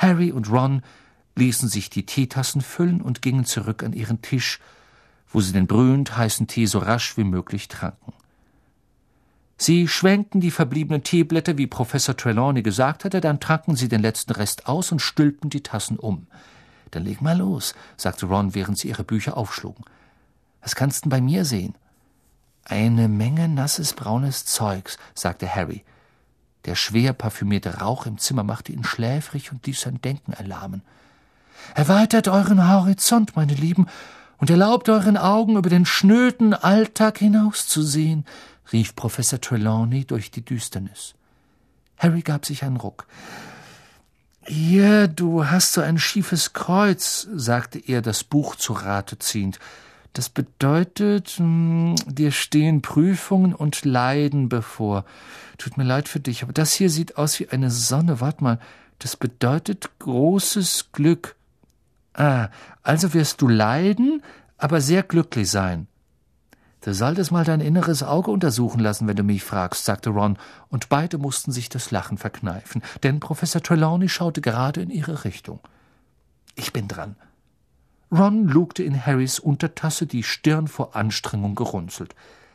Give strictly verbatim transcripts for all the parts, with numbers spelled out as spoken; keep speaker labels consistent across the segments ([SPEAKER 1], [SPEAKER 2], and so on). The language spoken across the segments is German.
[SPEAKER 1] Harry und Ron ließen sich die Teetassen füllen und gingen zurück an ihren Tisch, wo sie den brühend heißen Tee so rasch wie möglich tranken. Sie schwenkten die verbliebenen Teeblätter, wie Professor Trelawney gesagt hatte, dann tranken sie den letzten Rest aus und stülpten die Tassen um. »Dann leg mal los«, sagte Ron, während sie ihre Bücher aufschlugen. »Was kannst denn bei mir sehen?« »Eine Menge nasses, braunes Zeugs«, sagte Harry. Der schwer parfümierte Rauch im Zimmer machte ihn schläfrig und ließ sein Denken erlahmen. »Erweitert euren Horizont, meine Lieben, und erlaubt euren Augen, über den schnöden Alltag hinauszusehen«, rief Professor Trelawney durch die Düsternis. Harry gab sich einen Ruck. »Ja, du hast so ein schiefes Kreuz«, sagte er, das Buch zu Rate ziehend. »Das bedeutet, mh, dir stehen Prüfungen und Leiden bevor. Tut mir leid für dich, aber das hier sieht aus wie eine Sonne. Wart mal, das bedeutet großes Glück. Ah, also wirst du leiden, aber sehr glücklich sein.« »Du solltest mal dein inneres Auge untersuchen lassen, wenn du mich fragst«, sagte Ron, und beide mussten sich das Lachen verkneifen, denn Professor Trelawney schaute gerade in ihre Richtung. »Ich bin dran.« Ron lugte in Harrys Untertasse, die Stirn vor Anstrengung gerunzelt.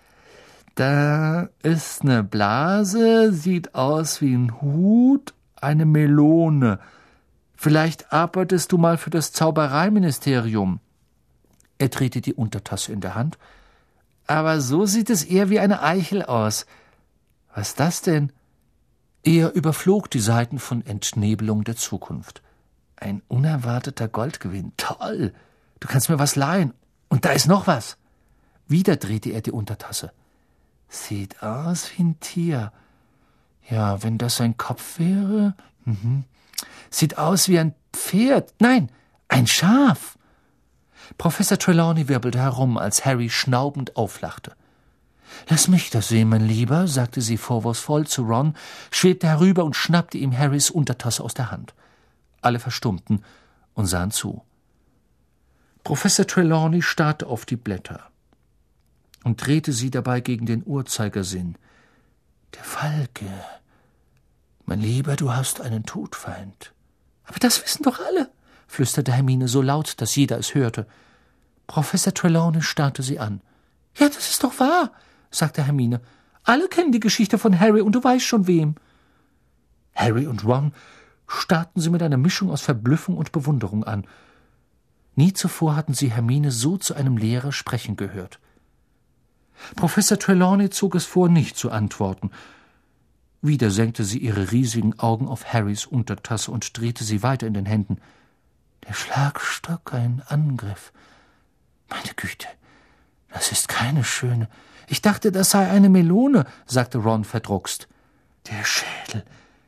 [SPEAKER 1] »Da ist eine Blase, sieht aus wie ein Hut, eine Melone. Vielleicht arbeitest du mal für das Zaubereiministerium.« Er drehte die Untertasse in der Hand. »Aber so sieht es eher wie eine Eichel aus. Was ist das denn?« Er überflog die Seiten von Entnebelung der Zukunft. »Ein unerwarteter Goldgewinn. Toll! Du kannst mir was leihen. Und da ist noch was.« Wieder drehte er die Untertasse. »Sieht aus wie ein Tier. Ja, wenn das ein Kopf wäre. Mhm. Sieht aus wie ein Pferd. Nein, ein Schaf.« Professor Trelawney wirbelte herum, als Harry schnaubend auflachte. »Lass mich das sehen, mein Lieber«, sagte sie vorwurfsvoll zu Ron, schwebte herüber und schnappte ihm Harrys Untertasse aus der Hand. Alle verstummten und sahen zu. Professor Trelawney starrte auf die Blätter und drehte sie dabei gegen den Uhrzeigersinn. »Der Falke. Mein Lieber, du hast einen Todfeind.« »Aber das wissen doch alle«, flüsterte Hermine so laut, dass jeder es hörte. Professor Trelawney starrte sie an. »Ja, das ist doch wahr«, sagte Hermine. »Alle kennen die Geschichte von Harry, und du weißt schon wem.« Harry und Ron starrten sie mit einer Mischung aus Verblüffung und Bewunderung an. Nie zuvor hatten sie Hermine so zu einem Lehrer sprechen gehört. Professor Trelawney zog es vor, nicht zu antworten. Wieder senkte sie ihre riesigen Augen auf Harrys Untertasse und drehte sie weiter in den Händen. »Der Schlagstock, ein Angriff. Meine Güte, das ist keine schöne. Ich dachte, das sei eine Melone«, sagte Ron verdruckst. »Der Schädel.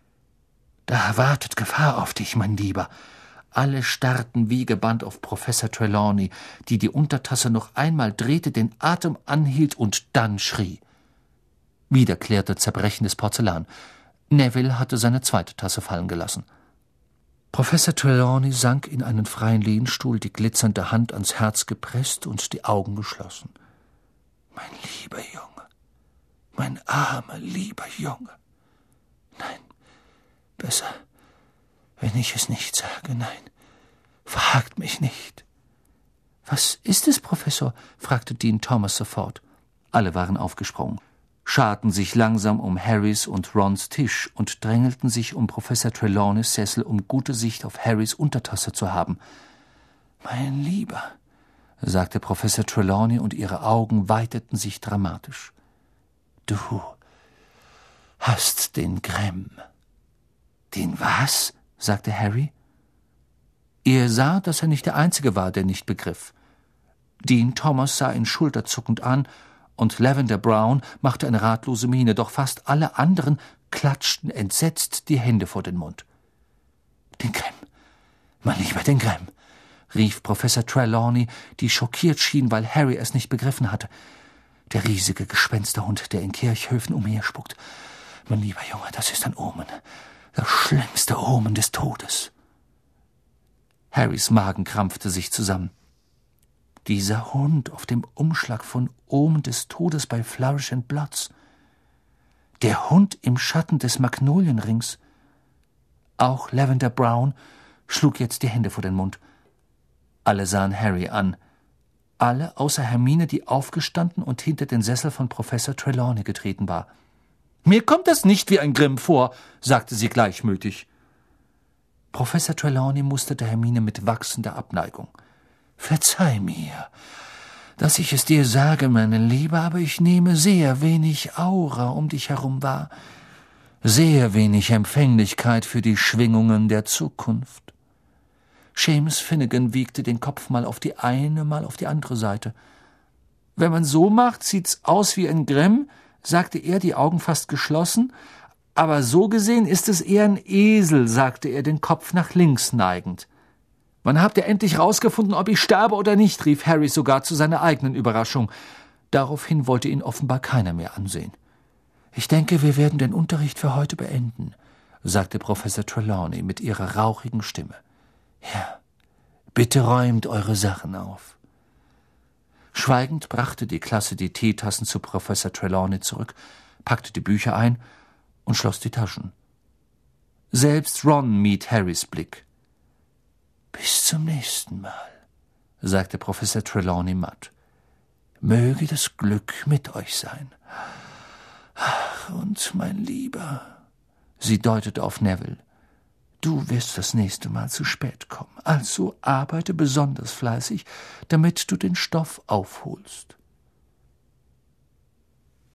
[SPEAKER 1] Da wartet Gefahr auf dich, mein Lieber.« Alle starrten wie gebannt auf Professor Trelawney, die die Untertasse noch einmal drehte, den Atem anhielt und dann schrie. Wieder klirrte zerbrechendes Porzellan. Neville hatte seine zweite Tasse fallen gelassen. Professor Trelawney sank in einen freien Lehnstuhl, die glitzernde Hand ans Herz gepresst und die Augen geschlossen. »Mein lieber Junge, mein armer, lieber Junge. Nein, besser, wenn ich es nicht sage, nein, fragt mich nicht.« »Was ist es, Professor?« fragte Dean Thomas sofort. Alle waren aufgesprungen, scharten sich langsam um Harrys und Rons Tisch und drängelten sich um Professor Trelawneys Sessel, um gute Sicht auf Harrys Untertasse zu haben. »Mein Lieber«, sagte Professor Trelawney, und ihre Augen weiteten sich dramatisch. »Du hast den Grimm.« »Den was?« sagte Harry. Er sah, dass er nicht der Einzige war, der nicht begriff. Dean Thomas sah ihn schulterzuckend an, und Lavender Brown machte eine ratlose Miene, doch fast alle anderen klatschten entsetzt die Hände vor den Mund. »Den Grimm, mein Lieber, den Grimm«, rief Professor Trelawney, die schockiert schien, weil Harry es nicht begriffen hatte. »Der riesige Gespensterhund, der in Kirchhöfen umherspuckt. Mein lieber Junge, das ist ein Omen, das schlimmste Omen des Todes.« Harrys Magen krampfte sich zusammen. Dieser Hund auf dem Umschlag von Omen des Todes bei Flourish and Bloods. Der Hund im Schatten des Magnolienrings. Auch Lavender Brown schlug jetzt die Hände vor den Mund. Alle sahen Harry an. Alle außer Hermine, die aufgestanden und hinter den Sessel von Professor Trelawney getreten war. »Mir kommt das nicht wie ein Grimm vor«, sagte sie gleichmütig. Professor Trelawney musterte Hermine mit wachsender Abneigung. »Verzeih mir, dass ich es dir sage, meine Liebe, aber ich nehme sehr wenig Aura um dich herum wahr, sehr wenig Empfänglichkeit für die Schwingungen der Zukunft.« Seamus Finnegan wiegte den Kopf mal auf die eine, mal auf die andere Seite. »Wenn man so macht, sieht's aus wie ein Grimm«, sagte er, die Augen fast geschlossen. »Aber so gesehen ist es eher ein Esel«, sagte er, den Kopf nach links neigend. »Wann habt ihr endlich rausgefunden, ob ich sterbe oder nicht?« rief Harry sogar zu seiner eigenen Überraschung. Daraufhin wollte ihn offenbar keiner mehr ansehen. »Ich denke, wir werden den Unterricht für heute beenden«, sagte Professor Trelawney mit ihrer rauchigen Stimme. »Ja, bitte räumt eure Sachen auf.« Schweigend brachte die Klasse die Teetassen zu Professor Trelawney zurück, packte die Bücher ein und schloss die Taschen. Selbst Ron mied Harrys Blick. »Bis zum nächsten Mal«, sagte Professor Trelawney matt. »Möge das Glück mit euch sein. Ach, und mein Lieber«, sie deutete auf Neville, »du wirst das nächste Mal zu spät kommen, also arbeite besonders fleißig, damit du den Stoff aufholst.«